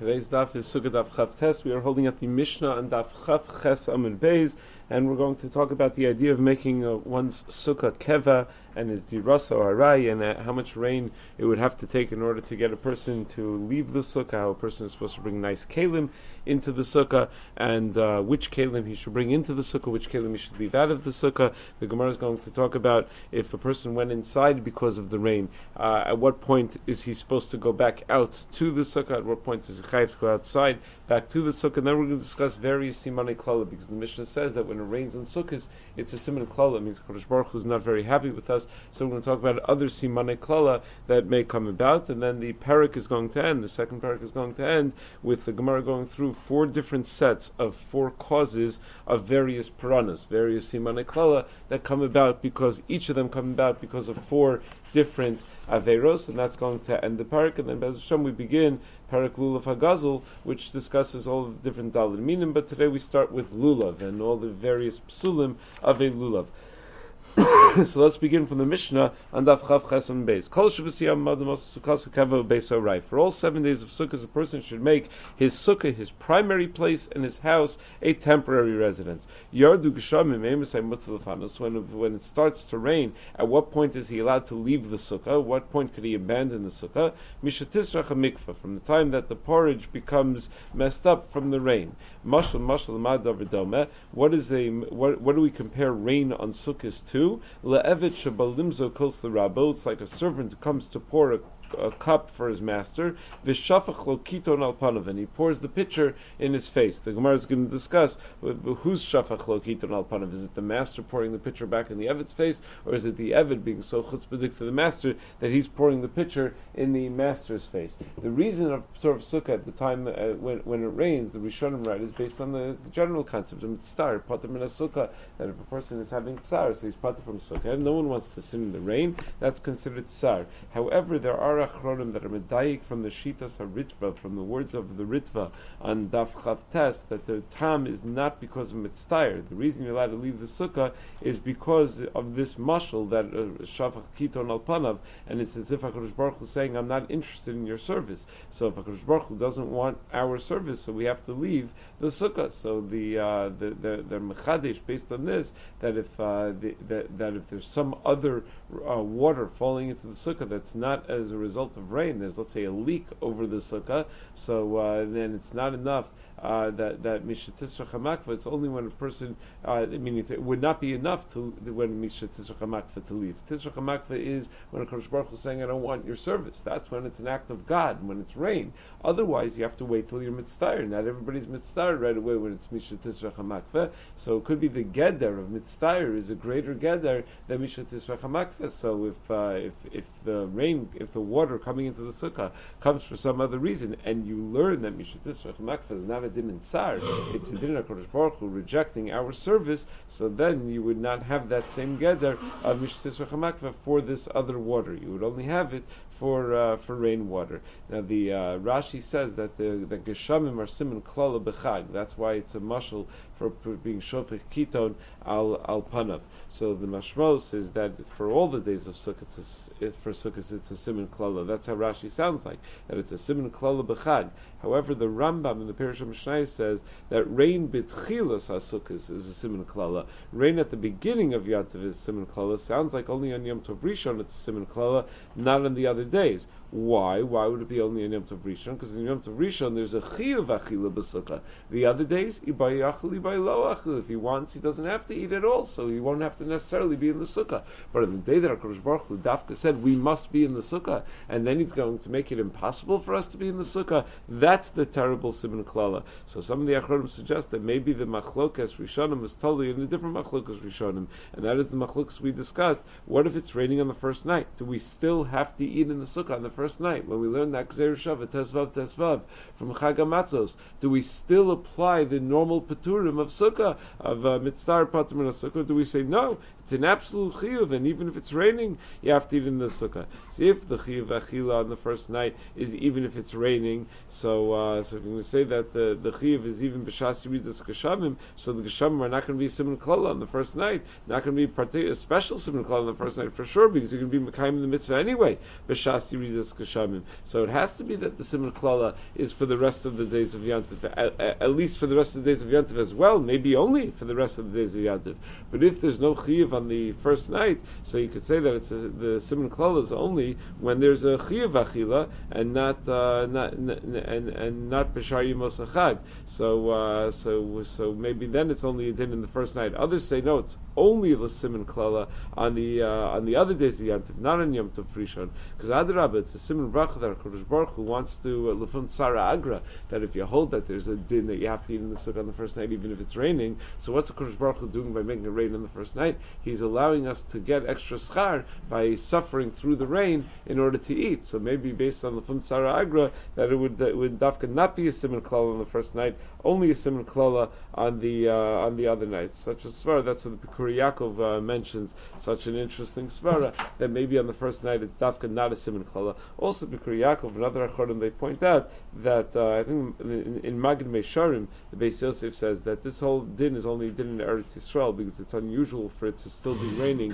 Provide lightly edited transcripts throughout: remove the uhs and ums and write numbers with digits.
Today's daf is Sukkah Daf Chav Tes. We are holding at the Mishnah and Daf Chav Ches Amud Beis, and we're going to talk about the idea of making one's Sukkah Keva and his Dirasa or Harai, and how much rain it would have to take in order to get a person to leave the Sukkah, how a person is supposed to bring nice Kalim into the Sukkah, and which Kalim he should bring into the Sukkah, which Kalim he should leave out of the Sukkah. The Gemara is going to talk about if a person went inside because of the rain, at what point is he supposed to go back out to the Sukkah, at what point is he chayav to go outside, back to the Sukkah, and then we're going to discuss various Simanei Klala, because the Mishnah says that when it rains in Sukkahs, it's a Siman Klala, it means Kadosh Baruch Hu is not very happy with us, so we're going to talk about other Simanei Klala that may come about, and then the parak is going to end, the second parak is going to end with the Gemara going through 4 different sets of 4 causes of various Puranas, various Simanei Klala that come about because each of them come about because of 4 different Averos, and that's going to end the parak, and then Be'ez Hashem we begin Parak Lulav HaGazul, which discusses all the different Daled Minim, but today we start with Lulav and all the various Psulim of a Lulav. So let's begin from the Mishnah on Daf Chav Ches Amud Beis. Kol shevasiyam madamos sukkah keva beis harai. For all 7 days of Sukkot, a person should make his Sukkah, his primary place, and his house a temporary residence. Yardu geshamim emisay mutalafanos. When it starts to rain, at what point is he allowed to leave the Sukkah? At what point could he abandon the Sukkah? Mishatisrach mikvah, from the time that the porridge becomes messed up from the rain. Mashal mad davridome. What do we compare rain on Sukkahs to? Le'evet shabalimzo kos l'rabo. It's like a servant who comes to pour a cup for his master. V'shafach lo kiton al panav, and he pours the pitcher in his face. The Gemara is going to discuss who's shafach lo kiton al panav. Is it the master pouring the pitcher back in the Eved's face, or is it the Eved being so chutzpahdik to the master that he's pouring the pitcher in the master's face? The reason of Torah Sukkah at the time when it rains, the Rishonim write, is based on the general concept of mitzvah, pater min sukkah, that if a person is having tsar, so he's pater from Sukkah, and no one wants to sit in the rain, that's considered tsar. However, there are achronim that are medayik from the shitas haritva, from the words of the Ritva on Daf Chav Tes, that the tam is not because of mitzvah. The reason you're allowed to leave the Sukkah is because of this mashal that shafach kiton al panav, and it's as if HaKadosh Baruch Hu is saying, I'm not interested in your service. So if HaKadosh Baruch Hu doesn't want our service, so we have to leave the Sukkah. So the mechadesh based on this, that if there's some other water falling into the Sukkah that's not as a result of rain, there's, let's say, a leak over the Sukkah, so then it's not enough that Misha Tisra Chamakva. It's only when a person, it would not be enough when Misha Tisra Chamakva to leave. Tisra Chamakva is when a Kadosh Baruch Hu is saying, I don't want your service. That's when it's an act of God, when it's rain. Otherwise, you have to wait till you're mitzvah. Not everybody's mitzvah right away when it's Misha Tisra Chamakva. So it could be the Geder of mitzvah is a greater Geder than Misha Tisra Chamakva. So if the water coming into the Sukkah comes for some other reason, and you learn that Misha Tisra Chamakva is not a din in tsar, it's a din of Kadosh Baruch Hu rejecting our service, so then you would not have that same Geder of Misha Tisra Chamakva for this other water. You would only have it for rainwater. Now the Rashi says that the Geshamim are siman klala b'chag. That's why it's a mashal for being shofech kiton al panav. So the mashmos is that for all the days of Sukkot, for Sukkot it's a siman klala. That's how Rashi sounds like, that it's a siman klala b'chag. However, the Rambam in the Perush Mishnah says that rain b'tchilas HaSukkos is a siman klala. Rain at the beginning of Yantav is siman klala. Sounds like only on Yom Tov Rishon it's a siman klala, not on the other days. Why? Why would it be only on Yom Tov Rishon? Because in Yom Tov Rishon there's a chiyuv achila b'sukkah. The other days, ibay achil, ibay lo achil. If he wants, he doesn't have to eat at all, so he won't have to necessarily be in the sukkah. But on the day that HaKadosh Baruch Hu Dafka said we must be in the sukkah, and then he's going to make it impossible for us to be in the sukkah, that's the terrible siman klala. So some of the achronim suggest that maybe the machlokas rishonim is totally in a different machlokas rishonim, and that is the machlokas we discussed. What if it's raining on the first night? Do we still have to eat in the sukkah on the first night? When we learn that Gzeir Shava Tesvav from Chag HaMatzos, do we still apply the normal peturim of sukkah, of mitzvah pater min sukkah? Do we say no? It's an absolute chiyuv, and even if it's raining, you have to eat in the sukkah. See, if the chiyuv achila on the first night is even if it's raining, so if you're going to say that the chiyuv is even b'shas yiridas geshamim, so the geshamim are not going to be siman klala on the first night, not going to be a special siman klala on the first night for sure, because you're going to be mekayim in the mitzvah anyway, b'shas yiridas Milas Kashamim. So it has to be that the Siman Klala is for the rest of the days of Yantiv, at least for the rest of the days of Yantiv as well, maybe only for the rest of the days of Yantiv. But if there's no Chiyuv on the first night, so you could say that the Siman Klala is only when there's a Chiyuv Achila and not B'shar Yemos Achag. So maybe then it's only a din in the first night. Others say no, it's only the Siman Klala on the other days of Yantiv, not on Yom Tov Rishon. Because Adarabah, it's a Siman Bracha that Kodesh Baruch Hu wants to Lefum Tzara Agra, that if you hold that there's a din that you have to eat in the sukkah on the first night, even if it's raining. So what's the Kodesh Baruch Hu doing by making it rain on the first night? He's allowing us to get extra schar by suffering through the rain in order to eat. So maybe based on Lefum Tzara Agra, that it would dafka not be a Siman Klala on the first night, only a Siman Klala on the other nights. Such a svara, that's what the Pikuri Yaakov mentions, such an interesting svara, that maybe on the first night it's dafka not a Siman Klala. Also Pikuri Yaakov and other Achorim, they point out that I think in Magid Meisharim, the Beis Yosef says that this whole din is only a din in Eretz Yisrael because it's unusual for it to still be raining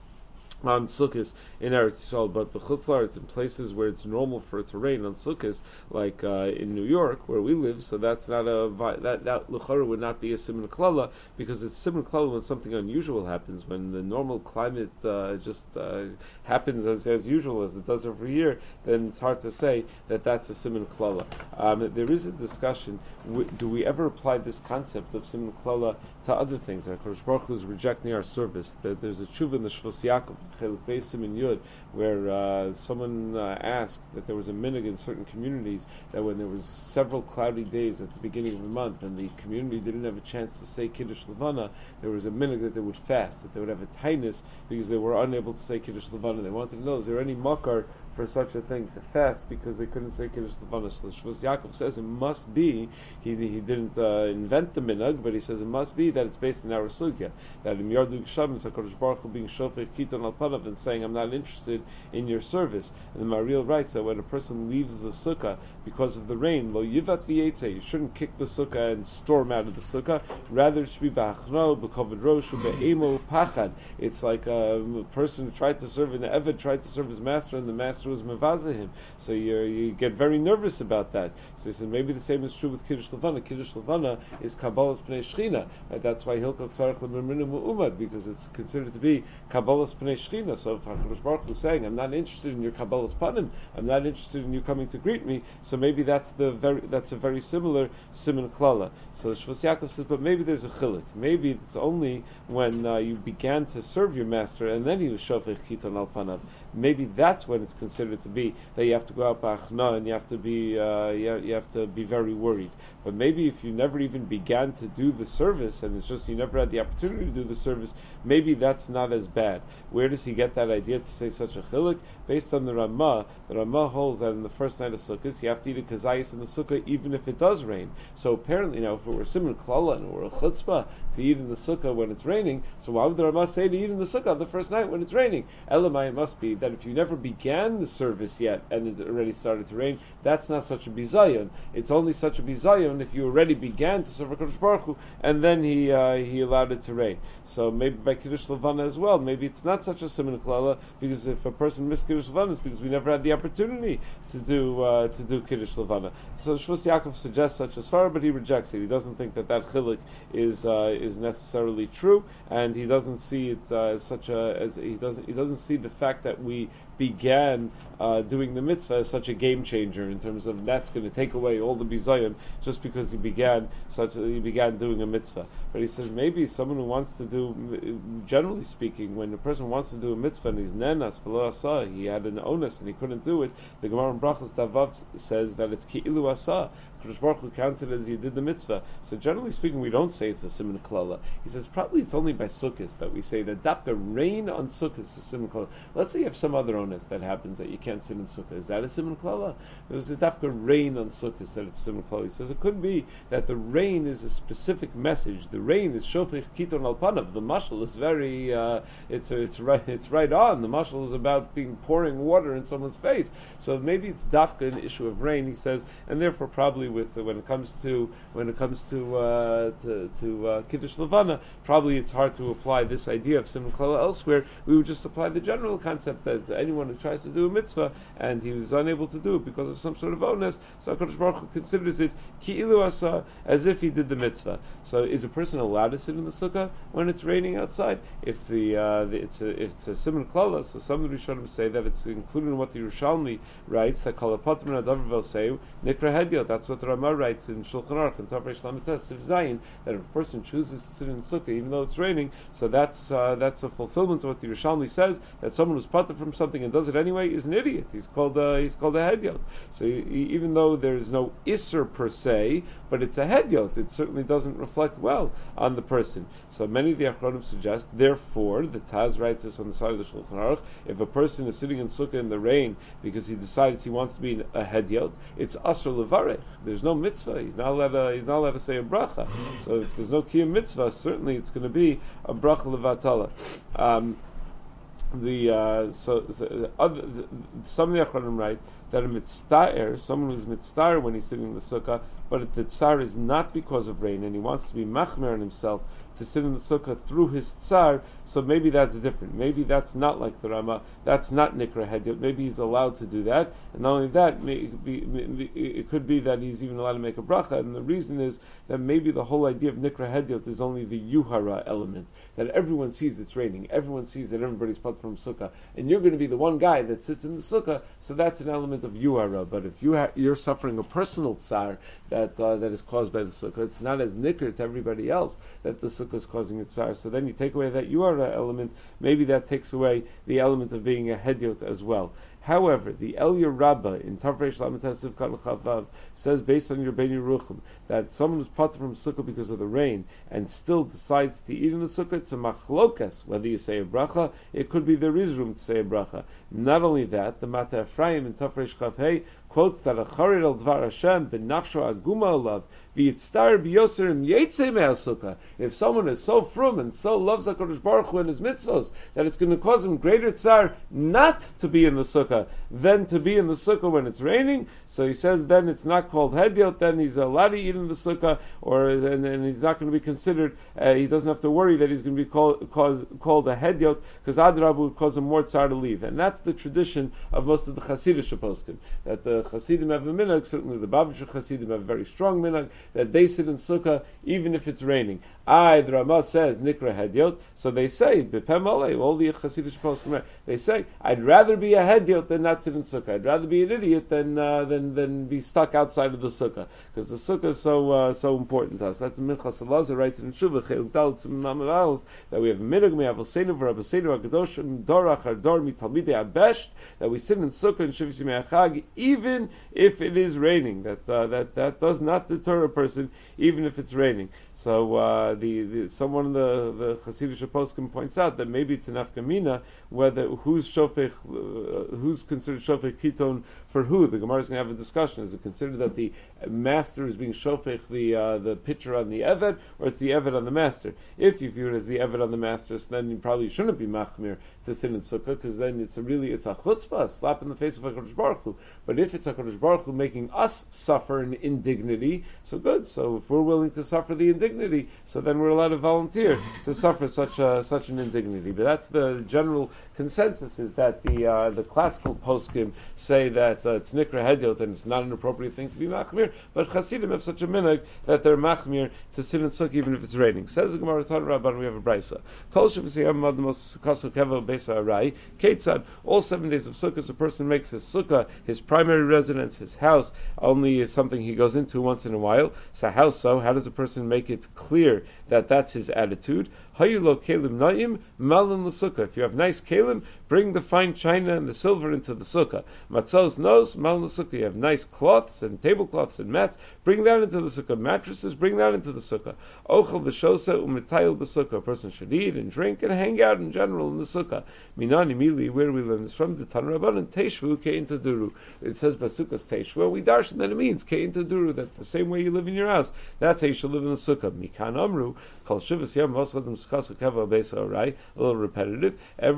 on Sukkot in Eretz Yisrael, but b'chutz la'aretz, in places where it's normal for it to rain on Sukkot, like in New York where we live, so that's not that l'chara would not be a Siman Klala, because it's Siman Klala when something unusual happens, when the normal climate just happens as usual as it does every year. Then it's hard to say that that's a Siman Klala. There is a discussion: do we ever apply this concept of Siman Klala to other things? Like Kodesh Baruch Hu is rejecting our service. That there's a tshuva in the Shvus Yaakov, Chelik Beis Siman Yud, where someone asked that there was a minhag in certain communities that when there was several cloudy days at the beginning of the month and the community didn't have a chance to say Kiddush Levana, there was a minhag that they would fast, that they would have a tainus because they were unable to say Kiddush Levana. They wanted to know, is there any makar for such a thing to fast because they couldn't say Kiddush Levana? So Shvus Yaakov says it must be, he didn't invent the minhag, but he says it must be that it's based in our sugya, that in Yardu Gshavim, it's HaKadosh Baruch Hu being shofech kiton al panav and saying, I'm not interested in your service. And the Mariel writes that when a person leaves the sukkah because of the rain, lo yivat v'yetzeh, you shouldn't kick the sukkah and storm out of the sukkah, rather it should be b'achno, b'koved rosh, b'emo pachad. It's like a person who tried to serve, an Eved tried to serve his master, and the master was mevazeh him. So you get very nervous about that. So he said maybe the same is true with Kiddush Levana. Kiddush Levana is Kabbalas Pnei Shechina. That's why Hilchot Tzarech L'Merminu Mu'umad, because it's considered to be Kabbalas Pnei Shechina. So if HaKadosh Baruch Hu is saying, I'm not interested in your Kabbalas Panim, I'm not interested in you coming to greet me, so maybe that's a very similar Siman Klala. So Shvus Yaakov says, but maybe there's a chiluk. Maybe it's only when you began to serve your master and then he was Shofech Kiton Al Panav. Maybe that's when it's considered to be that you have to go out ba'achna and you have to be very worried. But maybe if you never even began to do the service and it's just you never had the opportunity to do the service, maybe that's not as bad. Where does he get that idea to say such a chiluk? Based on the Ramah holds that in the first night of Sukkot you have to eat a kazayis in the sukkah even if it does rain. So apparently now if it were Siman Klala and it were a chutzpah to eat in the sukkah when it's raining, so why would the Ramah say to eat in the sukkah the first night when it's raining? Elamai, it must be that if you never began the service yet and it already started to rain, that's not such a bizayon. It's only such a bizayon if you already began to serve HaKadosh Baruch Hu and then he allowed it to rain. So maybe by Kiddush Levana as well, maybe it's not such a Siman Klala, because if a person missed Kiddush Levana, it's because we never had the opportunity to do Kiddush Levana. So Shvus Yaakov suggests such a svara, but he rejects it. He doesn't think that chiluk is necessarily true, and he doesn't see it he doesn't see the fact that we began doing the mitzvah as such a game changer in terms of that's going to take away all the bizayon just because he began doing a mitzvah. But he says maybe someone who wants to do, generally speaking, when a person wants to do a mitzvah and he's nenas v'lo asa, he had an onus and he couldn't do it, the Gemara in Brachos Davav says that it's ki'ilu asa. Kodesh Baruch Hu counts it as you did the mitzvah. So generally speaking, we don't say it's a Siman Klala. He says probably it's only by Sukkot that we say that dafka rain on Sukkot is a Siman Klala. Let's say you have some other onus that happens that you can't sit in Sukkah. Is that a Siman Klala? There's a dafka rain on Sukkot that it's a Siman Klala. He says it could be that the rain is a specific message. The rain is Shofech Kiton Al Panav. The mashal is very it's right on. The mashal is about pouring water in someone's face. So maybe it's dafka an issue of rain. He says, and therefore probably when it comes to Kiddush Levana, probably it's hard to apply this idea of Siman Klala elsewhere. We would just apply the general concept that anyone who tries to do a mitzvah and he was unable to do it because of some sort of onus, so HaKadosh Baruch Hu considers it ki'ilu asa, as if he did the mitzvah. So is a person allowed to sit in the sukkah when it's raining outside? If it's a siman klala, so some of the Rishonim say that it's included in what the Yerushalmi writes, that kol hapatrim nadav v'oseu nikra hedyot. That's what the Ramah writes in Shulchan Aruch and Tav Reish Lamed Tes Siv Zayin, that if a person chooses to sit in the sukkah even though it's raining, so that's a fulfillment of what the Yerushalmi says, that someone who's patur from something and does it anyway is an idiot. He's called a hedyot. So even though there's no isser per se, but it's a hedyot, it certainly doesn't reflect well on the person. So many of the Achronim suggest, therefore, the Taz writes this on the side of the Shulchan Aruch, if a person is sitting in sukkah in the rain because he decides he wants to be a hedyot, it's asr levarech. There's no mitzvah. He's not allowed to say a bracha. So if there's no kiyum mitzvah, certainly it's going to be a bracha levatala. Some of the Achronim write that a mitztaer, someone who's mitztaer when he's sitting in the sukkah, but the tzar is not because of rain, and he wants to be machmer on himself to sit in the sukkah through his tzar, so maybe that's different. Maybe that's not like the Rama, that's not nikra hedyot. Maybe he's allowed to do that, and not only that, it could be that he's even allowed to make a bracha, and the reason is that maybe the whole idea of nikra hedyot is only the yuhara element, that everyone sees it's raining, everyone sees that everybody's put from sukkah, and you're going to be the one guy that sits in the sukkah, so that's an element of yuhara. But if you're suffering a personal tsar that is caused by the sukkah, it's not as nikr to everybody else that the sukkah is causing a tsar. So then you take away that yuhara element, maybe that takes away the element of being a hedyot as well. However, the Elya Rabbah in Tav Reish Lamed Tes Siv Kan Chavav says, based on your Ben Yeruchim, that someone who's patur from sukkah because of the rain and still decides to eat in the sukkah, it's a machlokas whether you say a bracha. It could be there is room to say a bracha. Not only that, the Mata Ephraim in Tav Reish Chav Hey quotes that a charid al dvar Hashem benafsho aguma olav v'yitztar b'yoserim yetze me'asukkah. If someone is so frum and so loves HaKadosh Baruch Hu and his mitzvos that it's going to cause him greater tsar not to be in the sukkah than to be in the sukkah when it's raining, so he says then it's not called hedyot, then he's allowed to eat in the sukkah, and he's not going to be considered, he doesn't have to worry that he's going to be called a hedyot, because Adrab would cause him more tsar to leave. And that's the tradition of most of the Hasidic poskim, that the Hasidim have a minhag, certainly the Babisher Hasidim have a very strong minhag, that they sit in sukkah even if it's raining. The Ramah says nikra hedyot, so they say b'pem alei, all the Hasidic poskim, they say I'd rather be a hedyot than not sit in sukkah. I'd rather be an idiot than be stuck outside of the sukkah, because the sukkah is so important to us. That's Minchas Elazar writes in Shuvah Chelik Dalet Siman Aleph that we have minhag me'avoseinu v'rabbeseinu hakadoshim dor achar dor mitalmidei abesht, that we sit in sukkah and Shivas Yimei HaChag even if it is raining. That does not deter a person even if it's raining. So someone in the Hasidic poskim points out that maybe it's an afkamina whether who's considered shofech kiton for who. The Gemara is going to have a discussion. Is it considered that the master is being shofech the pitcher on the eved, or it's the eved on the master? If you view it as the eved on the master, so then you probably shouldn't be machmir to sit in sukkah, because then it's a chutzpah, a slap in the face of HaKadosh Baruch Hu. But if it's HaKadosh Baruch Hu making us suffer an indignity, so good. So if we're willing to suffer the indignity, so then we're allowed to volunteer to suffer such an indignity. But that's the general consensus, is that the classical poskim say that it's nikra hedyot and it's not an appropriate thing to be machmir, but Hasidim have such a minhag that they're machmir to sit in sukkah even if it's raining. Says the Gemara Tan Rabban, we have a brisa. Kol shevasiyam madamos kaso keva beisa arai ketzad. All 7 days of sukkah, a person makes his sukkah his primary residence, his house only is something he goes into once in a while. So how does a person make it clear that that's his attitude? Hayulo kelim naim malin l'sukkah. If you have nice kelim, bring the fine china and the silver into the sukkah. Matzos nos malin l'sukkah. You have nice cloths and tablecloths and mats, bring that into the sukkah. Mattresses, bring that into the sukkah. Ochel v'shosa u'mitayil b'sukkah. A person should eat and drink and hang out in general in the sukkah. Minani mili, where we learn this from, the Tan Rabbanan teishvu kein taduru. It says basukas teishvu. We darshan that it means kein taduru, that the same way you live in your house, that's how you should live in the sukkah. Mikan amru kol shivas yam vasadim skasu keva beisa orai. A little repetitive. All 7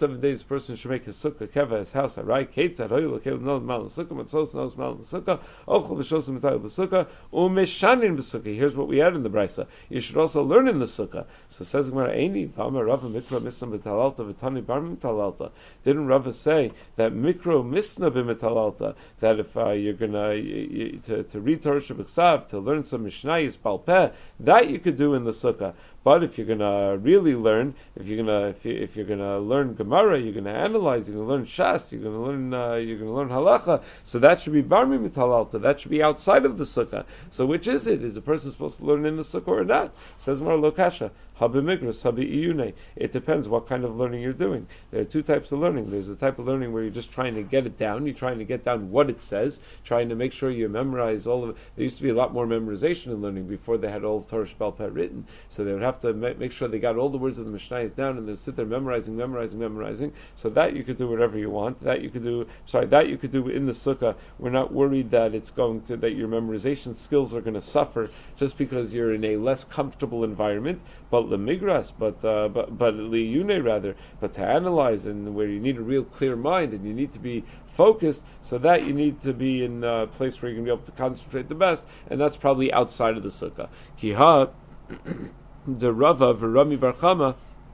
7 days, a person should make his sukkah, keva, his house, arai, ketzad, hoyel, kelim, nol, mal, sukkah, matzos, nos, mal, sukkah, ochel, v'shosim, mitayel, b'sukkah, umeshanin, b'sukkah. Here's what we add in the brisa. You should also learn in the sukkah. So says Gemara, Eini, v'amar Rava, mikra, misna, b'talalta, v'tani, bar, b'talalta. Didn't Rava say that mikro, misna, b'talalta, that if you're gonna, to read Torah Shabbat, to learn some Mishnayos, Balpeh, that you could do in the sukkah. But if you're gonna really learn, if you're gonna learn Gemara, you're gonna analyze, you're gonna learn Shas, you're gonna learn Halacha. So that should be Barmi Mitalalta. That should be outside of the sukkah. So which is it? Is a person supposed to learn in the sukkah or not? Says Mar Lokasha. Habimigras, Habi It depends what kind of learning you're doing. There are two types of learning. There's a type of learning where you're just trying to get it down. You're trying to get down what it says, trying to make sure you memorize all of it. There used to be a lot more memorization in learning before they had all of Torah Sheba'al Peh written. So they would have to make sure they got all the words of the Mishnayos down, and they'd sit there memorizing. So that you could do whatever you want. That you could do in the sukkah. We're not worried that that your memorization skills are going to suffer just because you're in a less comfortable environment. But lemigras, but liyune rather, but to analyze, and where you need a real clear mind and you need to be focused, so that you need to be in a place where you're going to be able to concentrate the best, and that's probably outside of the sukkah. Kiha, the Rava v'Rami Bar Chama,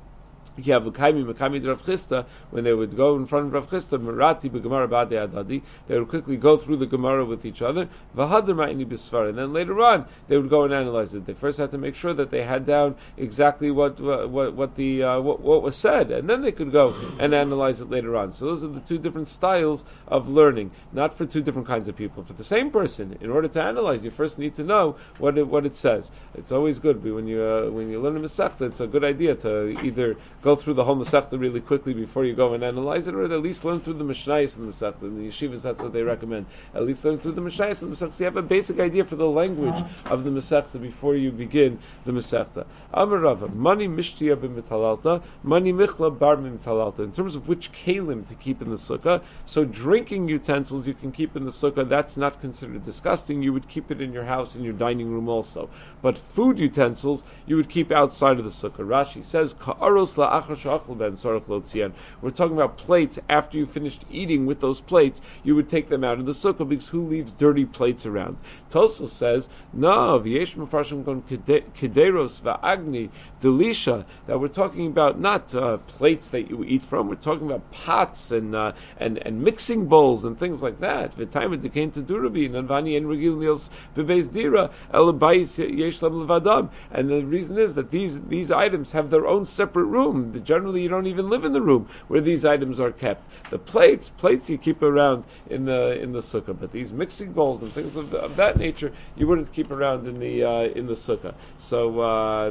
when they would go in front of Rav Chisda, Marati b'Gemara b'Adei Adadi, they would quickly go through the Gemara with each other, and then later on they would go and analyze it. They first had to make sure that they had down exactly what was said, and then they could go and analyze it later on. So those are the two different styles of learning, not for two different kinds of people. For the same person, in order to analyze, you first need to know what it says. It's always good when you learn a Masechta. It's a good idea to either go through the whole Masechta really quickly before you go and analyze it, or at least learn through the Mishnayos and the Masechta. In the yeshivas, that's what they recommend. At least learn through the Mishnayos and the Masechta. So you have a basic idea for the language of the Masechta before you begin the Masechta. Amar Rava, mani mishtiya b'mitalalta, mani michla bar b'mitalalta. In terms of which kalim to keep in the sukkah, so drinking utensils you can keep in the sukkah, that's not considered disgusting. You would keep it in your house, in your dining room also. But food utensils, you would keep outside of the sukkah. Rashi says, ka'aros la we're talking about plates. After you finished eating with those plates, you would take them out of the sukkah, because who leaves dirty plates around? Tosfos says, no, v'yesh mefarshim gon kederos va'agni delisha, that we're talking about not plates that you eat from. We're talking about pots and mixing bowls and things like that. V'tayim dekain tedurabi nanvani en regil nios bebeis dira elabais yesh lam levadam. And the reason is that these items have their own separate room. Generally, you don't even live in the room where these items are kept. The plates you keep around in the sukkah, but these mixing bowls and things of that nature, you wouldn't keep around in the sukkah. So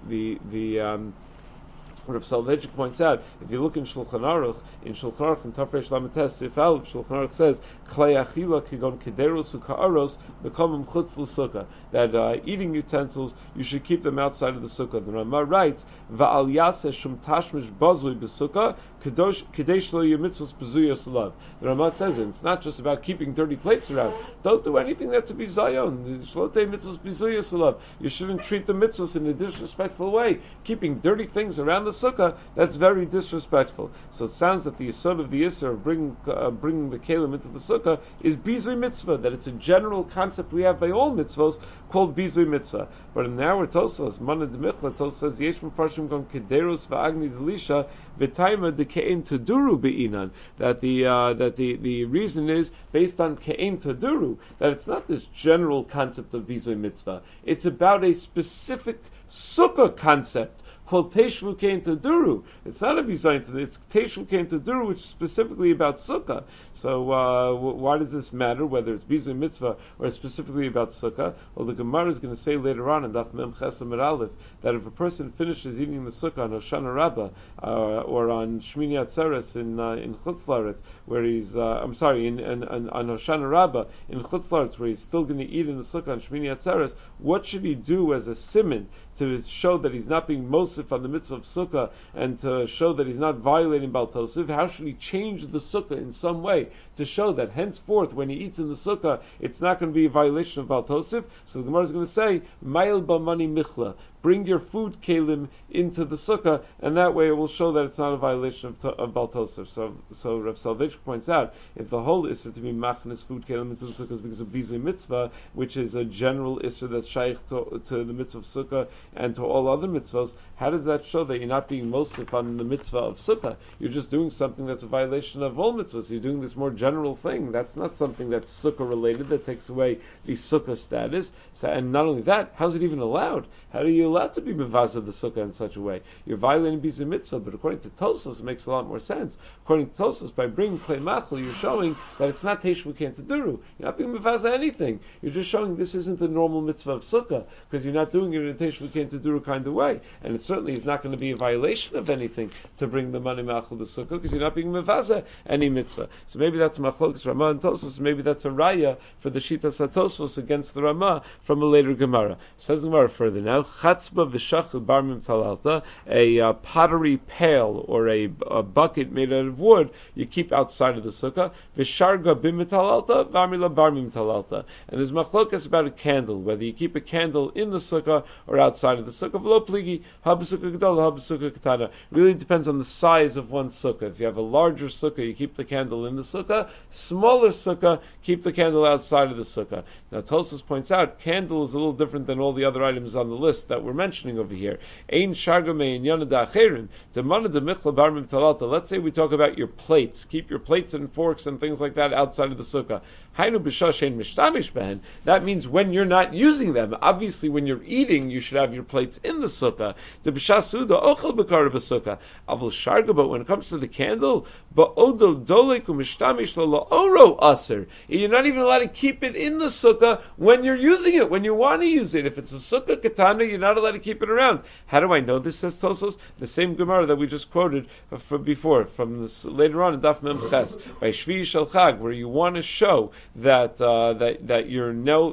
Rav Soloveitchik points out, if you look in Shulchan Aruch in Tafresh Lamates Sif Aleph, Shulchan Aruch says, Klei achila kigon kederos uka'aros bekomim chutz l'sukkah, that eating utensils, you should keep them outside of the sukkah. The Rama writes, Va'al yaseh shum tashmish bazui b'sukkah, kadesh lo yemitzvos b'zuyos alav. The Rama says it's not just about keeping dirty plates around. Don't do anything that's a bizayon. Shlote mitzvos b'zuyos alav. You shouldn't treat the mitzvos in a disrespectful way. Keeping dirty things around the sukkah, that's very disrespectful. So it sounds that the yesod of the Yisr of bringing the kelim into the sukkah is bizui mitzvah, that it's a general concept we have by all mitzvos called bizui mitzvah. But in our Tosfos, Mana Demichla, Tosfos says, Yesh Mefarshim Gon Kederos Va'agni Delisha V'Taima Dekein Taduru Be'inan, that the reason is based on Kein Taduru, that it's not this general concept of bizui mitzvah. It's about a specific sukkah concept called Teshvu Kein Taduru. It's not a bizayin, it's Teshvu Kein Taduru, which is specifically about sukkah. So why does this matter, whether it's bizui mitzvah or specifically about sukkah? Well, the Gemara is going to say later on in Daf Mem Ches Amud Aleph that if a person finishes eating the sukkah on Hoshana Rabbah or on Shmini Atzeres in Chutz La'aretz, where he's on Hoshana Rabbah in Chutz La'aretz, where he's still going to eat in the sukkah on Shmini Atzeres, what should he do as a siman to show that he's not being mosif on the mitzvah of sukkah and to show that he's not violating Bal Tosif? How should he change the sukkah in some way to show that henceforth when he eats in the sukkah it's not going to be a violation of Bal Tosif? So the Gemara is going to say, Mail Bamani Michla, bring your food kelim into the sukkah, and that way it will show that it's not a violation of Baal Tosef. So Rav Soloveitchik points out, if the whole issur to be machnes food kelim into the sukkah is because of bizui mitzvah, which is a general issur that's shaykh to the mitzvah of sukkah and to all other mitzvahs, how does that show that you're not being mosif on the mitzvah of sukkah? You're just doing something that's a violation of all mitzvahs. You're doing this more general thing. That's not something that's sukkah related, that takes away the sukkah status. So, and not only that, how's it even allowed? How are you allowed to be mevazah the sukkah in such a way? You're violating bizui mitzvah, but according to Tosfos, it makes a lot more sense. According to Tosfos, by bringing klei machal, you're showing that it's not teishvu ken teduru. You're not being mevazah anything. You're just showing this isn't the normal mitzvah of sukkah, because you're not doing it in a teishvu ken teduru kind of way. And it certainly is not going to be a violation of anything to bring the money machal to sukkah, because you're not being mevazah any mitzvah. So maybe that's machlokas Ramah and Tosfos. Maybe that's a raya for the shitas Tosfos against the Ramah from a later Gemara. Says the Gemara further now, chatzba v'shachel barmim talalta, a pottery pail or a bucket made out of wood you keep outside of the sukkah. V'sharga bim talalta, barmila barmim talalta. And there's machlokas about a candle, whether you keep a candle in the sukkah or outside of the sukkah. V'lo pligi, habasukkah gedola, habasukkah katana. Really depends on the size of one sukkah. If you have a larger sukkah, you keep the candle in the sukkah. Smaller sukkah, keep the candle outside of the sukkah. Now Tosfos points out, candle is a little different than all the other items on the list that we're mentioning over here. Ein shargamei in yanada acherim, demana de michla barmim talalta. Let's say we talk about your plates. Keep your plates and forks and things like that outside of the sukkah. Hainu b'shashen mishtamish behen. That means when you're not using them. Obviously, when you're eating, you should have your plates in the sukkah. De b'shasuda ochel b'kar b'sukkah. Avol sharga, but when it comes to the candle, ba'odo dolek u'mishtamish lo la'oro aser. You're not even allowed to keep it in the sukkah when you're using it, when you want to use it. If it's a sukkah katana, you're not allowed to keep it around. How do I know this, says Tosfos? The same Gemara that we just quoted from before, from this, later on in Daf Mem Ches, by Shvi Shel Chag, where you want to show that you're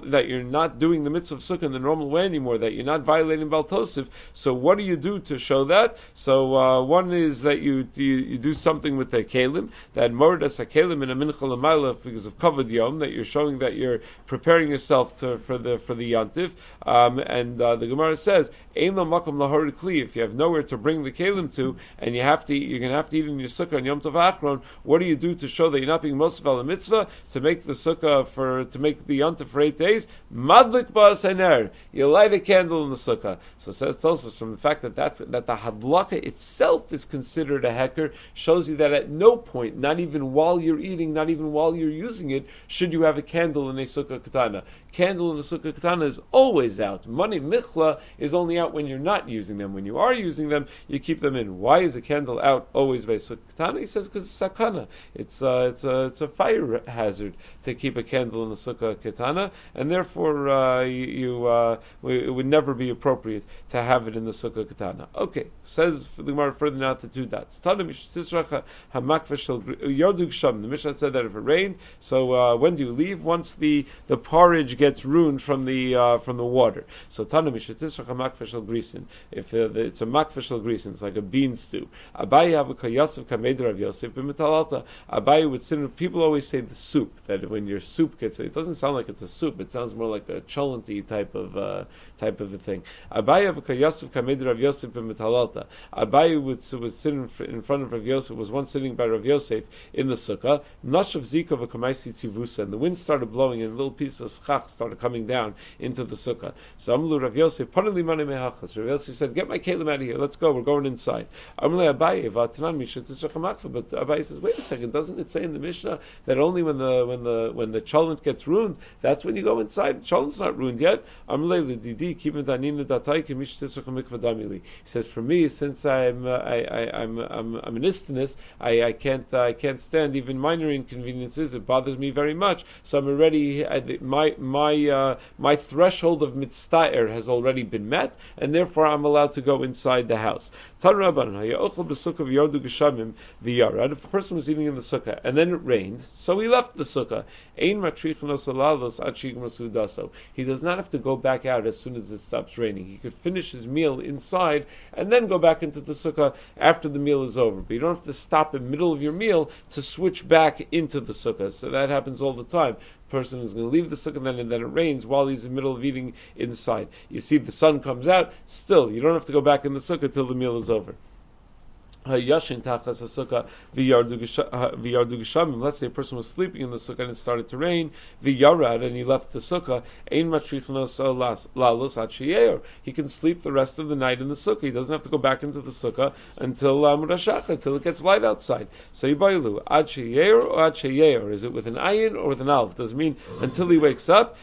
not doing the mitzvah of sukkah in the normal way anymore, that you're not violating Baal Tosef. So what do you do to show that? So one is that you do something with the kelim, that mordas kelim in a mincha l'mayla because of kavod yom, that you're showing that you're preparing yourself for the yantiv. And the Gemara says, Ein lo makom lahor kli. If you have nowhere to bring the kelim to, and you're going to have to eat in your sukkah on Yom Tov Achron, what do you do to show that you're not being mosef al mitzvah to make the sukkah to make the yantiv for 8 days? Madlik ba'as haner. You light a candle in the sukkah. So it says Tosfos from the fact that the hadlaka itself is considered a heker, shows you that at no point, not even while you're eating, not even while you're using it, should you have a candle in a sukkah katana. Candle in the sukkah katana is always out. Money michla is only out when you're not using them. When you are using them, you keep them in. Why is a candle out always by sukkah katana? He says because it's sakana. It's a fire hazard to keep a candle in the sukkah katana, and therefore it would never be appropriate to have it in the sukkah katana. Okay, says the Gemara further now to 2 dots. The Mishnah said that if it rained, so when do you leave? Once the porridge gets ruined from the water. So Tana Mishatisrach HaMakfeshel Grisin. If it's a Makfeshel Grisin, it's like a bean stew. Abaye Avaka Yosef Kameder Rav Yosef b'Metalalta. Abaye would sit. People always say the soup, that when your soup gets, it doesn't sound like it's a soup. It sounds more like a cholanty type of a thing. Abaye Avaka Yosef Kameder Rav Yosef b'Metalalta. Abaye would sit in front of Rav Yosef. Was once sitting by Rav Yosef in the sukkah. Nashav Zika v'Kamaisi Tzivusa, and the wind started blowing, and little pieces of schach started coming down into the sukkah. So Amlu Rav Yosef, Panali Mane Mehachas. Rav Yosef said, "Get my kelim out of here. Let's go. We're going inside." Amle Abaye Vatanan Mishatisrach HaMakfa. But Abaye says, "Wait a second. Doesn't it say in the Mishnah that only when the cholent gets ruined, that's when you go inside? Cholent's not ruined yet." Amle Lididi Kiven Danina Datai Mishatisrach HaMikva Damili. He says, "For me, since I'm an istinus, I can't stand even minor inconveniences. It bothers me very much. So I'm already my threshold of mitztaer has already been met, and therefore I'm allowed to go inside the house." If a person was eating in the sukkah and then it rained, so he left the sukkah. He does not have to go back out as soon as it stops raining. He could finish his meal inside and then go back into the sukkah after the meal is over. But you don't have to stop in the middle of your meal to switch back into the sukkah. So that happens all the time. person is going to leave the sukkah and then it rains while he's in the middle of eating inside. You see the sun comes out, still, you don't have to go back in the sukkah till the meal is over. Yashin tachas sukkah v'yardu geshamim. Let's say a person was sleeping in the sukkah and it started to rain. V'yarad, and he left the sukkah. Ein matrichnos lalos ad sheyeor. He can sleep the rest of the night in the sukkah. He doesn't have to go back into the sukkah until Murashachar, till it gets light outside. So yibaylu ad sheyeor or ad sheyeor. Is it with an ayin or with an aleph? Does it mean until he wakes up?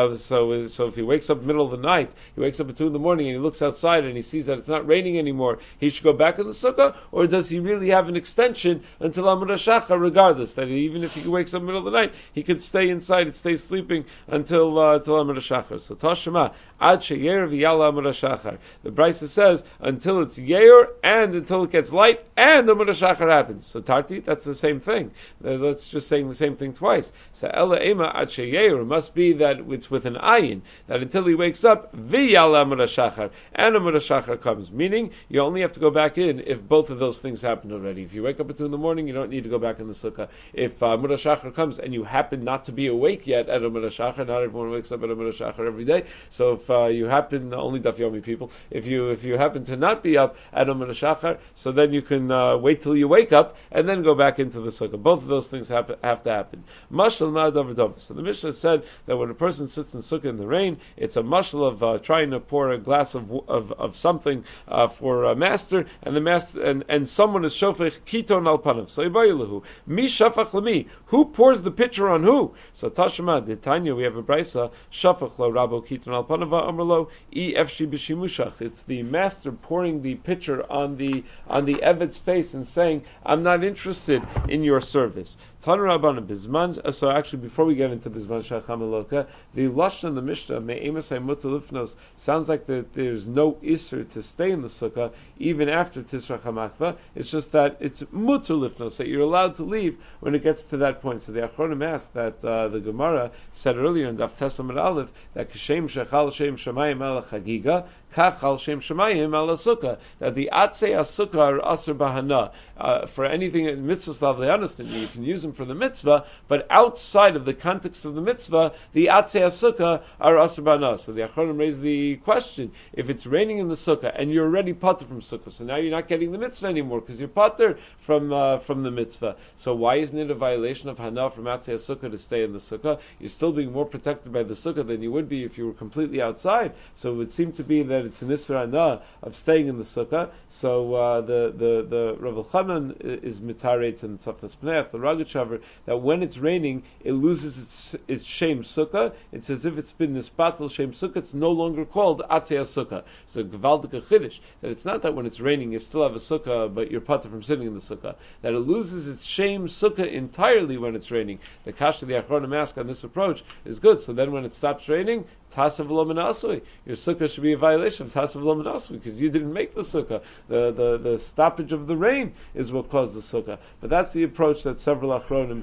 So if he wakes up middle of the night, he wakes up at 2 in the morning and he looks outside and he sees that it's not raining anymore, he should go back in the sukkah. Or does he really have an extension until Amud HaShachar, regardless, that even if he wakes up in the middle of the night, he could stay inside and stay sleeping until Amud HaShachar. So Tashema, Ad Sheyer V'Yala Amud HaShachar. The Brisa says, until it's Yeir, and until it gets light, and Amud HaShachar happens. So Tarti, that's the same thing. That's just saying the same thing twice. So Ela Ema Ad Sheyer, must be that it's with an ayin, that until he wakes up, V'Yala Amud HaShachar, and Amud HaShachar comes. Meaning, you only have to go back in if both of those things happened already. If you wake up at 2 in the morning, you don't need to go back in the sukkah. If Amud HaShachar comes and you happen not to be awake yet at Amud HaShachar, not everyone wakes up at Amud HaShachar every day. So if you happen, only Daf Yomi people, if you happen to not be up at Amud HaShachar, so then you can wait till you wake up and then go back into the sukkah. Both of those things have to happen. Mashal ma'adav v'dom. So the Mishnah said that when a person sits in sukkah in the rain, it's a mashal of trying to pour a glass of something for a master, and the master and someone is shofech kiton al panav. So ibayilahu mi shafach lemi. Who pours the pitcher on who? So Tashema D'Tanya, we have a brisa shafach lo rabo kiton al panav amrlo e efshi b'shimushach. It's the master pouring the pitcher on the eved's face and saying, "I'm not interested in your service." Tan Rabbanan Bizman. So actually, before we get into Bizman Shacham Eloka, the lashon in the Mishnah me'emasay mutalifnos sounds like that there's no isser to stay in the sukkah even after Tisra Chamakva. It's just that it's mutalifnos, that you're allowed to leave when it gets to that point. So the Achronim asked that the Gemara said earlier in Daf Tesam and Aleph that Kashem Shechal Shem Shemayim Ala Chagiga Kachal Shem Shemayim Ala Sukkah, that the Atzei Sukkah are Aser Bahana for anything in mitzvah. They understand you can use them for the mitzvah, but outside of the context of the mitzvah, the Atzei Sukkah are Aser Bahana. So the Achronim raised the question: if it's raining in the sukkah and you're already pater from sukkah, so now you're not getting the mitzvah anymore because you're pater from the mitzvah. So why isn't it a violation of Hana from Atzei Sukkah to stay in the sukkah? You're still being more protected by the sukkah than you would be if you were completely outside. So it would seem to be that it's an Isra Hana of staying in the sukkah. So the Rav Elchanan is mitaret and Tzafnas Pneach, the Ragachaver, that when it's raining, it loses its Shem Sukkah. It's as if it's been nispatel Shem Sukkah. It's no longer called Atzei Sukkah. So Gvaldik Chiddush, that it's not that when it's raining you still have a sukkah, but you're pater from sitting in the sukkah. That it loses its Shem Sukkah entirely when it's raining. The kasha the Achronim ask on this approach is good. So then when it stops raining, Tasav lo menasui, your sukkah should be a violation of Tasav lo menasui because you didn't make the sukkah. The stoppage of the rain is what caused the sukkah. But that's the approach that several Achronim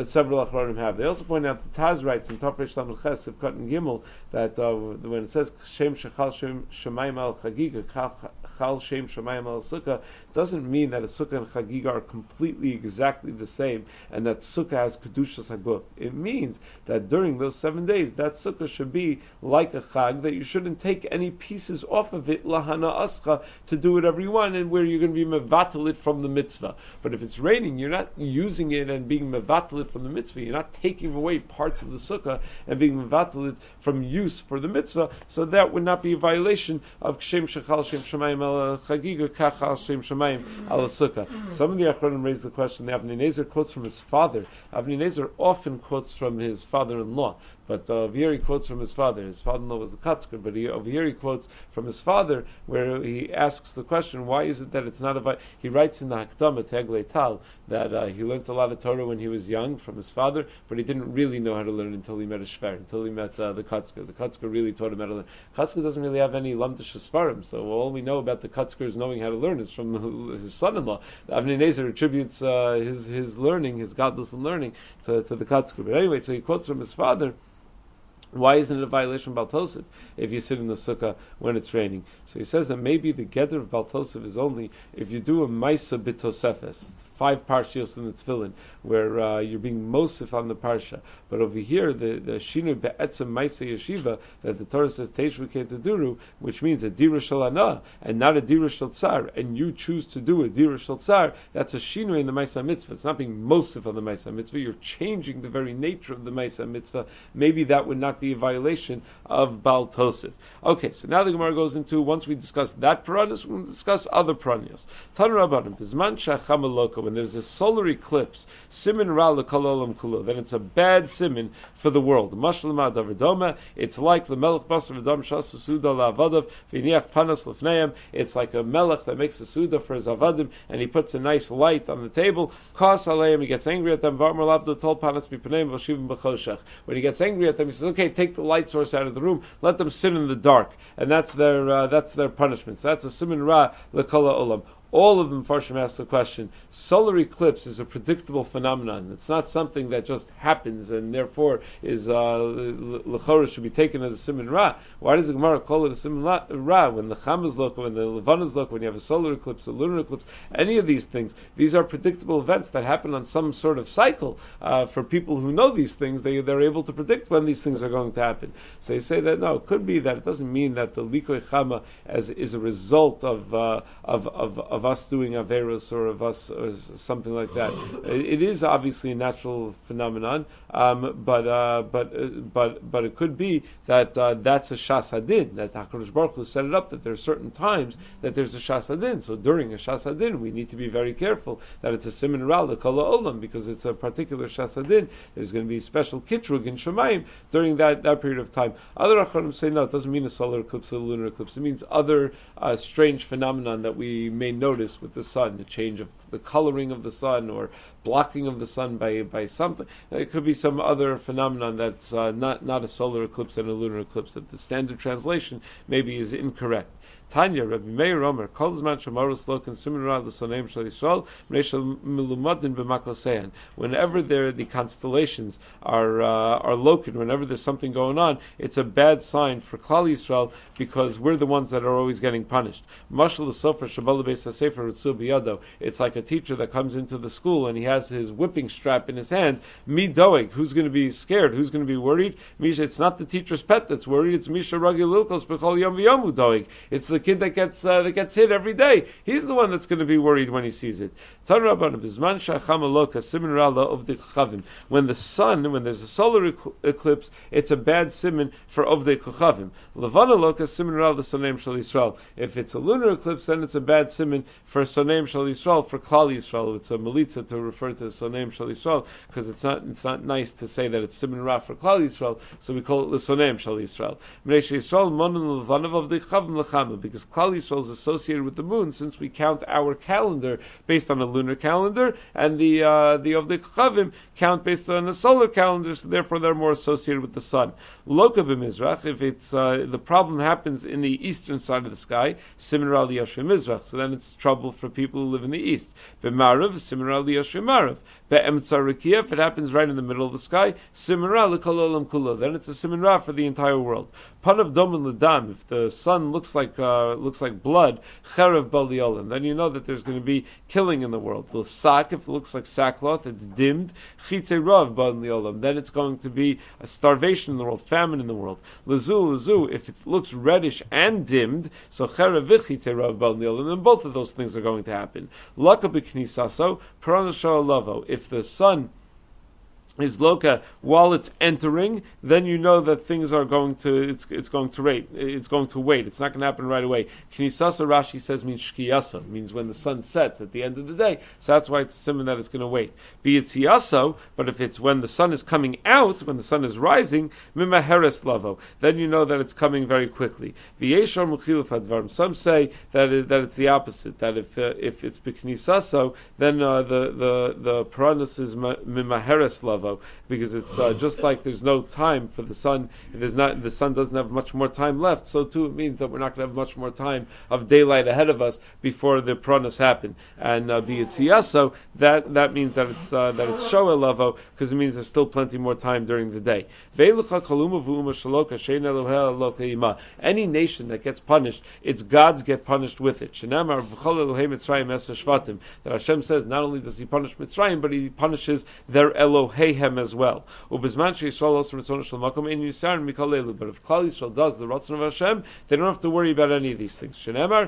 have. They also point out the Taz writes in Tafresh Lamed Ches of Katan Gimel that when it says Shem Shechal Shem Shemayim Al Chagiga Chal Shem Shemayim Al Sukkah, it doesn't mean that a sukkah and chagiga are completely exactly the same and that sukkah has kedushas haguf. It means that during those 7 days that sukkah should be like a chag, that you shouldn't take any pieces off of it lahana ascha to do whatever you want, and where you're going to be mevatel it from the mitzvah. But if it's raining, you're not using it and being mevatel it from the mitzvah. You're not taking away parts of the sukkah and being mevatel it from use for the mitzvah. So that would not be a violation of Shem Shechal Shem Shemayim Al Chagiga Kachal Shem Shemayim Al Sukkah. Some of the Achronim raised the question. The Avnei Nezer quotes from his father. Avnei Nezer often quotes from his father-in-law. But over here he quotes from his father. His father-in-law was the Katzker, but over here he quotes from his father, where he asks the question, why is it that it's not a... He writes in the Hakdama to Eglei Tal that he learned a lot of Torah when he was young from his father, but he didn't really know how to learn until he met a Shver, until he met the Katzker. The Katzker really taught him how to learn. Katzker doesn't really have any Lamdish Sfarim, so all we know about the Katzker's knowing how to learn is from his son-in-law. Avnei Nezer attributes his learning, his godless learning, to the Katzker. But anyway, so he quotes from his father. Why isn't it a violation of Baltosif if you sit in the sukkah when it's raining? So he says that maybe the gather of Baltosif is only if you do a Maisa B'Tosefes. 5 parshios in the tefillin, where you're being mosif on the parsha. But over here, the shinu be'etzem ma'aseh yeshiva, that the Torah says teishu ketaduru, which means a dira shel ana and not a dira shel tsar, and you choose to do a dira shel tsar, that's a shinu in the ma'aseh mitzvah. It's not being mosif on the ma'aseh mitzvah. You're changing the very nature of the ma'aseh mitzvah. Maybe that would not be a violation of Baal Tosif. Okay, so now the Gemara goes into, once we discuss that pranas, we're going to discuss other pranas. Tan Rabbanim, Bizman Shacham Eloko, when there's a solar eclipse, Simin Ra L'Kol Olam Kulo, then it's a bad simin for the world. Mashlema Davardoma, it's like the Melech Basar V'Dam Shas Suda La'Avadav, V'Niach Panas L'Fneim, it's like a Melech that makes a Suda for his Avadim, and he puts a nice light on the table, Kas Aleim, he gets angry at them, V'Amar Lavdo Tol Panas Mipaneim V'Shivim B'Choshech. When he gets angry at them, he says, okay, take the light source out of the room, let them sit in the dark, and that's their punishment. So that's a Simin Ra L'Kol Olam. All of them, Farshim asked the question, solar eclipse is a predictable phenomenon. It's not something that just happens and therefore is l'chora should be taken as a simin ra. Why does the Gemara call it a simin ra? When the Cham is local, when the Levan is local, when you have a solar eclipse, a lunar eclipse, any of these things, these are predictable events that happen on some sort of cycle. For people who know these things, they're able to predict when these things are going to happen. So they say that no, it could be that it doesn't mean that the Likoi Chama is a result of us doing Averos or of us or something like that. It is obviously a natural phenomenon, but it could be that that's a Shas Hadin, that HaKadosh Baruch Hu set it up that there are certain times that there's a Shas Hadin. So during a Shas Hadin, we need to be very careful that it's a Simin Ra L'Kol Olam, because it's a particular Shas Hadin. There's going to be a special Kitrug in Shemayim during that period of time. Other Acharonim say no, it doesn't mean a solar eclipse or a lunar eclipse. It means other strange phenomenon that we may notice with the sun, the change of the coloring of the sun or blocking of the sun by something. It could be some other phenomenon that's not a solar eclipse and a lunar eclipse, that the standard translation maybe is incorrect. Tanya, Rabbi Meir Omer, Kol Zman Shemarus Loken Simin Ra L'Soneim Shel Yisrael Mreishel Milumadin B'Makosein. Whenever the constellations are loken, whenever there's something going on, it's a bad sign for Klal Yisrael, because we're the ones that are always getting punished. Mashal L'Sofer Shabal Beis HaSefer Ritzu B'Yado. It's like a teacher that comes into the school and he has his whipping strap in his hand. Mi Doeg, who's going to be scared? Who's going to be worried? Misha, it's not the teacher's pet that's worried. It's Misha Ragil Ilkos B'Chol Yom V'Yomu Doeg. It's the kid that gets hit every day. He's the one that's going to be worried when he sees it. When there's a solar eclipse, it's a bad simin for Ovdei Kochavim. If it's a lunar eclipse, then it's a bad simin for Soneim Shel Yisrael, for Klal Yisrael. It's a melitza to refer to Soneim Shel Yisrael, because it's not nice to say that it's simin ra for Klal Yisrael, so we call it L'Soneim Shel Yisrael. Because Klal Yisrael is associated with the moon, since we count our calendar based on a lunar calendar, and the Ovdei Kochavim count based on a solar calendar, so therefore they're more associated with the sun. Loka b'Mizrach, if it's the problem happens in the eastern side of the sky, Simin Ra L'Yashri Mizrach, so then it's trouble for people who live in the east. B'Marav, Simin Ra L'Yashri Marav. Be'emtza Rikiya, if it happens right in the middle of the sky, Simin Ra L'Kol Olam Kulo, then it's a Simin Ra for the entire world. Panav Domen L'Dam, if the sun looks like blood, Cherev Bal L'Olam, then you know that there's going to be killing in the world. L'Sak, if it looks like sackcloth, it's dimmed, Chitze Rav Bal L'Olam, then it's going to be a starvation in the world, famine in the world. L'Zu, if it looks reddish and dimmed, so Cherev V'Chitze Rav Bal L'Olam, then both of those things are going to happen. Laka B'Knisaso, Parana Sha'olavo, if the sun is loka while it's entering, then you know that things are going to wait. It's going to wait. It's not going to happen right away. Knisasa, Rashi says, means shkiyasa, means when the sun sets at the end of the day. So that's why it's similar that it's going to wait. Be it siyaso, but if it's when the sun is coming out, when the sun is rising, mimaheres lavo, then you know that it's coming very quickly. V'yeshar muchiluf hadvarim. Some say that it's the opposite. That if it's b'knisaso, then the piranus is mimaheres lavo. lavo, because it's just like there's no time for the sun. The sun doesn't have much more time left. So too it means that we're not going to have much more time of daylight ahead of us before the pranas happen. And the Yitziyah, so that means that it's shoel lavo, because it means there's still plenty more time during the day. Any nation that gets punished, its gods get punished with it. That Hashem says not only does He punish Mitzrayim, but He punishes their Eloheihem as well. But if Klal Yisrael does the Ratzon of Hashem, they don't have to worry about any of these things.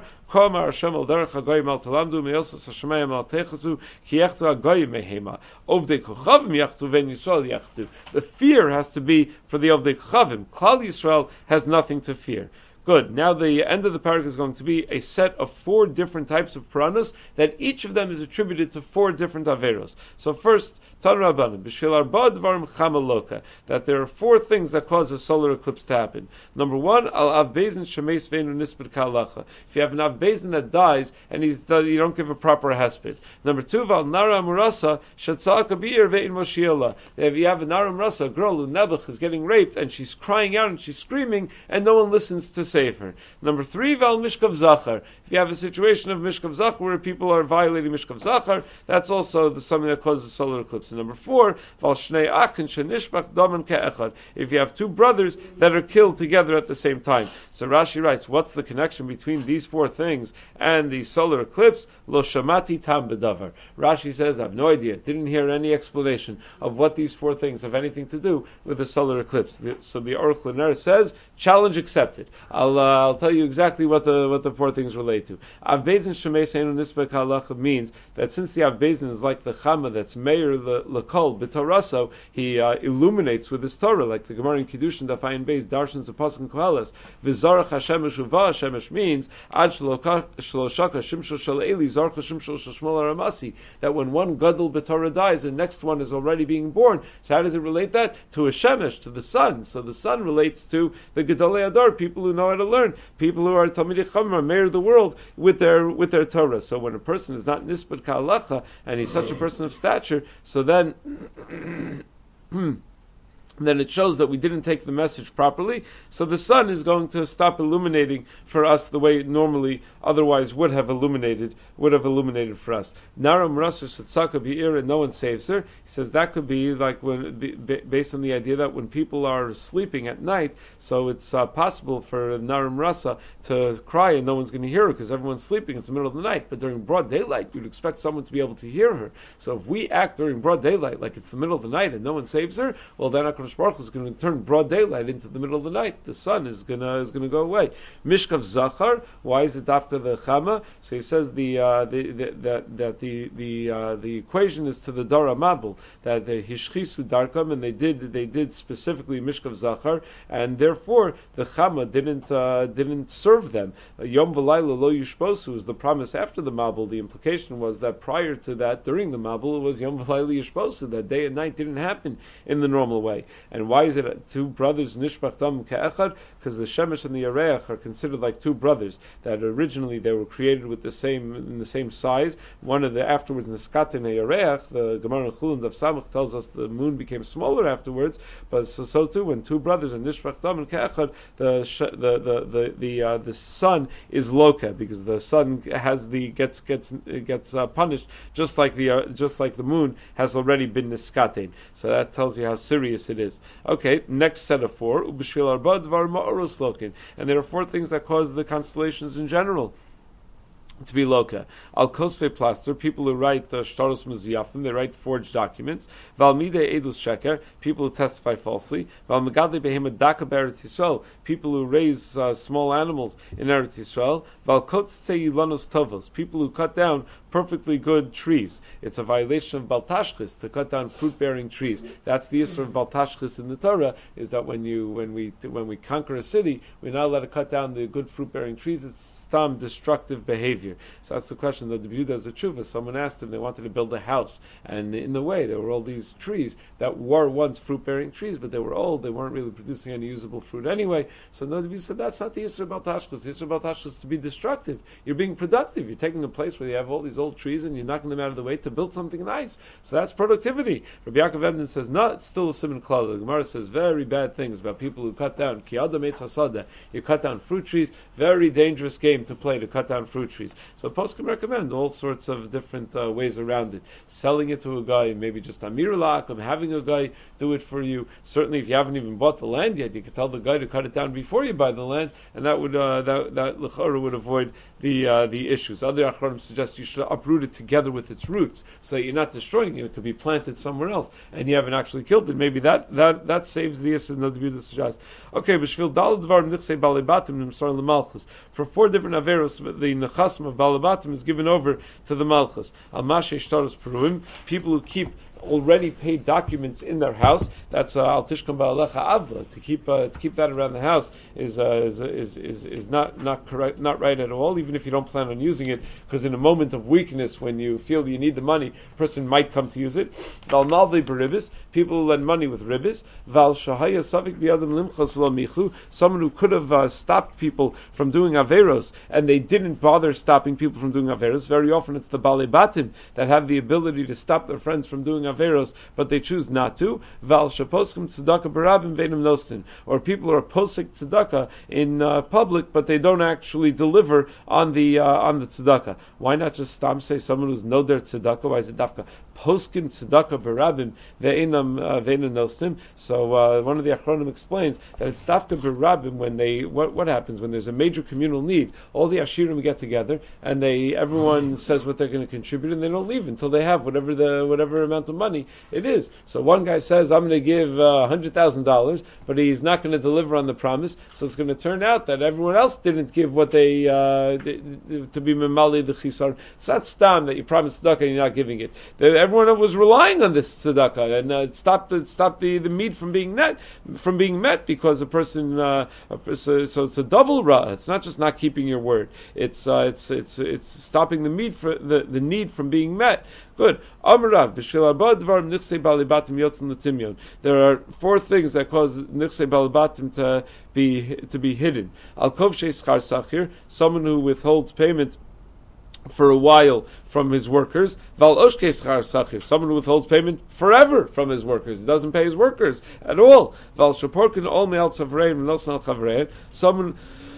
The fear has to be for the Ovdei Kochavim. Klal Yisrael has nothing to fear. Good. Now the end of the paragraph is going to be a set of 4 different types of pranas that each of them is attributed to 4 different averos. So first, Tan Rabbanim, B'shil Arba Dvarim Chamaloka, that there are 4 things that cause a solar eclipse to happen. Number 1, Al Av Bezin Shemeis Veinu Nisped Kalacha. If you have an Av Bezin that dies and you don't give a proper hesped. Number 2, Val Nara Murasa Shatzal Kabir Vein Moshiela. If you have a Nara Murasa, a girl who Nebuch is getting raped and she's crying out and she's screaming and no one listens to save her. Number 3, Val Mishkav Zachar. If you have a situation of Mishkav Zachar where people are violating Mishkav Zachar, that's also something that causes a solar eclipse. And number 4, Val Shnei Achin Shenishbach Daman Ke'echad. If you have 2 brothers that are killed together at the same time. So Rashi writes, what's the connection between these 4 things and the solar eclipse? Lo Shamati Tam Bedavar. Rashi says, I have no idea. Didn't hear any explanation of what these 4 things have anything to do with the solar eclipse. So the Aruch LaNer says, challenge accepted. I'll tell you exactly what the 4 things relate to. Av Bezin Shemei Seinu Nisbek Halacha means that since the Av Bezin is like the Chama that's Meir L'Kol B'Toraso, he illuminates with his Torah, like the Gemara in Kiddushin Dafayin Beis Darshans of Pasuk Koheles. V'Zarach Hashemesh Uva Hashemesh means Ad Shloshaka Shimshol Shel Eli Zarcha Shimshol Shel Shmuel Aramasi, that when one Gadol B'Torah dies, the next one is already being born. So how does it relate that? To a Shemesh, to the sun. So the sun relates to the Gedolei Adar, people who know how to learn, people who are Talmidei Chacham, mayor of the world with their Torah. So when a person is not Nisped Ka'alacha and he's such a person of stature, so then then it shows that we didn't take the message properly. So the sun is going to stop illuminating for us the way it normally otherwise would have illuminated for us. Naram Rasu Satsaka Bi'ir, and no one saves her. He says that could be like based on the idea that when people are sleeping at night, so it's possible for Naram Rasa to cry and no one's going to hear her because everyone's sleeping. It's the middle of the night. But during broad daylight, you'd expect someone to be able to hear her. So if we act during broad daylight like it's the middle of the night and no one saves her, well then HaKadosh Baruch Hu is going to turn broad daylight into the middle of the night. The sun is going to go away. Mishkav Zachar. Why is it after the Chama? So he says the equation is to the Dara Mabul, that the Hishchisu Darkam, and they did specifically Mishkav Zachar, and therefore the Chama didn't serve them. Yom V'Layla Lo Yishposu is the promise after the Mabul. The implication was that prior to that, during the Mabul, it was Yom V'Layla Yishposu. That day and night didn't happen in the normal way. And why is it 2 brothers Nishbach Dam Ke'echad? Because the Shemesh and the Yareach are considered like 2 brothers that originally they were created with in the same size. One of the afterwards Niskatin Yareach, the Gemara Chulun Daf Samach tells us the moon became smaller afterwards. But so too when 2 brothers are Nishbach Dam and Ke'echad, the sun is Loka, because the sun gets punished just like the moon has already been Niskatin. So that tells you how serious it is. Okay, next set of 4. And there are 4 things that cause the constellations in general to be loka. Al kosfe plaster, people who write shtaros meziyafim, they write forged documents. Val midei edus sheker, people who testify falsely. Val megadli behema daka be'eretz Yisrael, people who raise small animals in Eretz Yisrael. Val kotzei ilanos tovos, people who cut down perfectly good trees. It's a violation of baltashchis to cut down fruit-bearing trees. That's the issue of baltashchis in the Torah, is that when we conquer a city, we're not allowed to cut down the good fruit-bearing trees. It's stam destructive behavior. here. So that's the question. The Yehuda is a tshuva. Someone asked him, they wanted to build a house, and in the way there were all these trees that were once fruit-bearing trees, but they were old. They weren't really producing any usable fruit anyway. So the Yehuda said that's not the Yisur Bal Tashchus. The Yisur Bal Tashchus is to be destructive. You're being productive. You're taking a place where you have all these old trees and you're knocking them out of the way to build something nice. So that's productivity. Rabbi Yaakov Emden says, no, it's still a siman klal. The Gemara says very bad things about people who cut down ki adam eitz hasada. You cut down fruit trees. Very dangerous game to play, to cut down fruit trees. So poskim recommend all sorts of different ways around it. Selling it to a guy, maybe just amir lakum, having a guy do it for you. Certainly, if you haven't even bought the land yet, you could tell the guy to cut it down before you buy the land, and that would that l'chara would avoid the issues. Other achronim suggest you should uproot it together with its roots, so that you're not destroying it. It could be planted somewhere else, and you haven't actually killed it. Maybe that saves the issue. No, the suggest. Okay, b'shvil dalad dvarim nichsei balibatim nimsar lemalchus. For 4 different averos, the nechasim of balibatim is given over to the malchus. Al mashe shtaros peruim, people who keep already paid documents in their house. That's al tishkam ba'alecha avla, to keep that around the house is not correct, not right at all. Even if you don't plan on using it, because in a moment of weakness, when you feel you need the money, a person might come to use it. Val nalvei beribis, people who lend money with ribis. Val shahaya savik bi'adam limchos v'lo michu, someone who could have stopped people from doing averos and they didn't bother stopping people from doing averos. Very often it's the balei batim that have the ability to stop their friends from doing averos, but they choose not to. Val shaposkim tzedakah barabim veinim nostin, or people are posik tzedakah in public, but they don't actually deliver on the tzedakah. Why not just stam say someone who's no their tzedakah? Why is it dafka poskim tzedakah barabim veinam nostin? So one of the achronim explains that it's dafka barabim when they what happens when there's a major communal need. All the ashirim get together and everyone says what they're going to contribute, and they don't leave until they have whatever amount of money it is. So one guy says, I'm going to give $100,000, but he's not going to deliver on the promise, so it's going to turn out that everyone else didn't give what they to be memali the chisar. It's not stam that you promised tzedakah and you're not giving it. Everyone was relying on this tzedakah, and it stopped the need from being met because a person so it's a double ra. It's not just not keeping your word. It's stopping the need need from being met. Good. Amarav b'shil arba dvarim nichsei balibatim yotzin l'timyon. There are 4 things that cause nichsei balibatim to be hidden. Al kovshei schar sachir, someone who withholds payment for a while from his workers. Val oshkei schar sachir, someone who withholds payment forever from his workers. He doesn't pay his workers at all. Val shaporkin ol me'al tzavrein v'nosan al chavrein, someone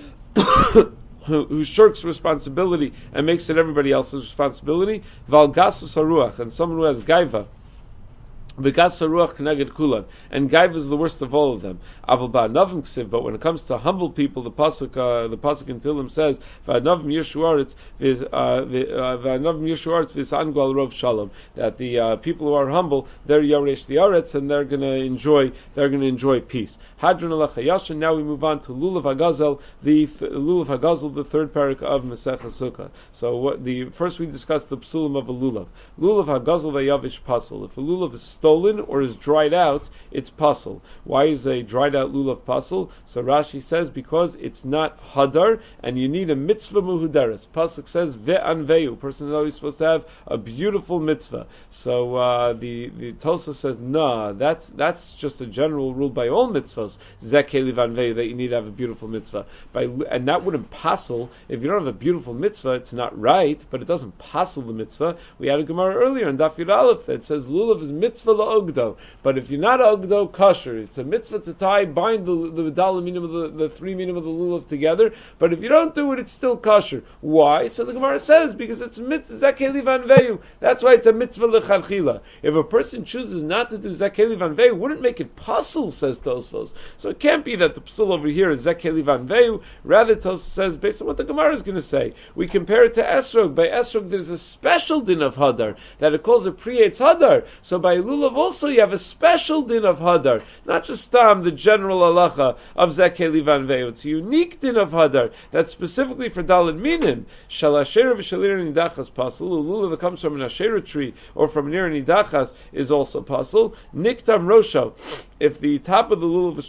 who shirks responsibility and makes it everybody else's responsibility. Val gasus haruach, and someone who has gaiva. V'gas haruach k'neged kulan, and gaiva is the worst of all of them. Aval ba'anavim ksiv, but when it comes to humble people, the pasuk in Tehillim says, "V'anavim yeshuaretz v'anavim yeshuaretz v'sangu al rov shalom." That the people who are humble, they're yaresh the aretz, and they're going to enjoy peace. Hadron alecha yashin. Now we move on to lulav hagazel, the third parak of Masechah Sukkah. So first we discussed the psulim of a lulav. Lulav hagazel v'yavish pasul. If a lulav is stolen or is dried out, it's pasul. Why is a dried out lulav pasul? So Rashi says because it's not hadar, and you need a mitzvah muhudaris. Pasuk says ve'anveyu. Person is always supposed to have a beautiful mitzvah. So the Tosa says nah, that's just a general rule by all mitzvahs. Zekeli vanveyu, that you need to have a beautiful mitzvah. And that wouldn't pasul. If you don't have a beautiful mitzvah, it's not right, but it doesn't pasul the mitzvah. We had a Gemara earlier in Daf Yud Aleph that says lulav is mitzvah la'ogdo, but if you're not ogdo, kosher. It's a mitzvah to bind the dal minim of the 3 minim of the lulav together, but if you don't do it, it's still kosher. Why? So the Gemara says because it's mitzvah zekeli vanveyu. That's why it's a mitzvah lecharchila. If a person chooses not to do zekeli vanveyu, wouldn't make it pasul, says Tosfos. So it can't be that the psul over here is zekeli vanveyu. Rather, Tosfos says based on what the Gemara is going to say, we compare it to esrog. By esrog, there's a special din of hadar that it calls a pre-eitz hadar. So by lulav also you have a special din of hadar, not just the general halacha of zekeli vanveyu. It's a unique din of hadar that's specifically for daled minim. Shalasher v'shalir nidachas pasul. Lulav that comes from an asherah tree or from near nidachas is also pasul. Niktam rosho. If the top of the lulav is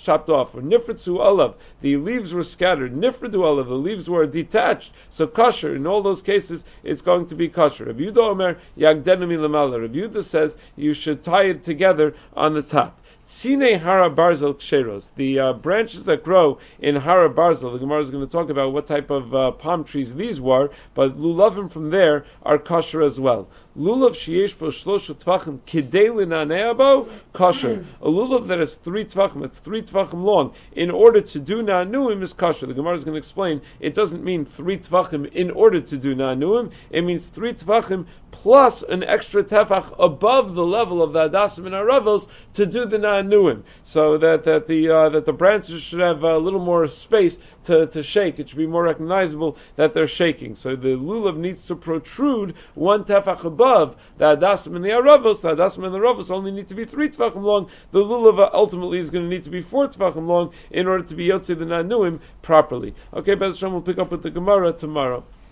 chopped off. Or nifritzu olav, the leaves were scattered. Nifridu olav, the leaves were detached. So kosher, in all those cases, it's going to be kosher. Rabbi Yehuda Omer, yagdenami lamala. Rabbi Yehuda says you should tie it together on the top. Tzine hara barzel ksheros, the branches that grow in hara barzel. The Gemara is going to talk about what type of palm trees these were, but lulavim from there are kosher as well. Lulav sheyesh bo shlosha tvachim kidei linanea bo kosher. A lulav that has 3 tvachim, it's 3 tvachim long, in order to do na'anuim is kosher. The Gemara is going to explain it doesn't mean 3 tvachim in order to do na'anuim. It means 3 tvachim plus an extra tefach above the level of the adasim and aravos to do the na'anuim, so that the branches should have a little more space to shake. It should be more recognizable that they're shaking. So the lulav needs to protrude 1 tefach above the adasim and the aravos. The adasim and the aravos only need to be 3 tefachim long. The lulav ultimately is going to need to be 4 tefachim long in order to be yotzei the na'anuim properly. Okay, Bez Hashem, we'll pick up with the Gemara tomorrow.